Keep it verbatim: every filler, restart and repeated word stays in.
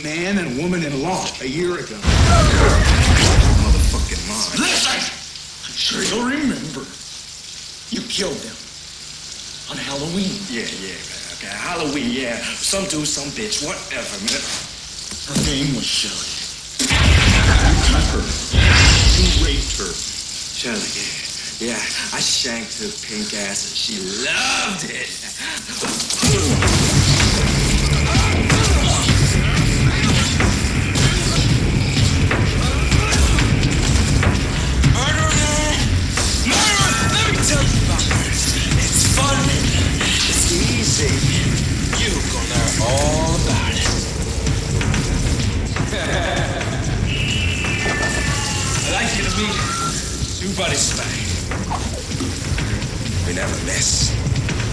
man and woman in law a year ago. Motherfucking mind. Listen! I'm sure you'll remember. You killed them. On Halloween. Yeah, yeah, man. Okay, Halloween, yeah. Some dude, some bitch, whatever, man. Her name was Shelley. You cut her. You raped her. Shelley, yeah. Yeah, I shanked her pink ass and she loved it. Murder, man! Murder! Let me tell you about it. It's fun. It's easy. You gonna learn all about it. I'd like you to meet two buddies of mine. We never miss.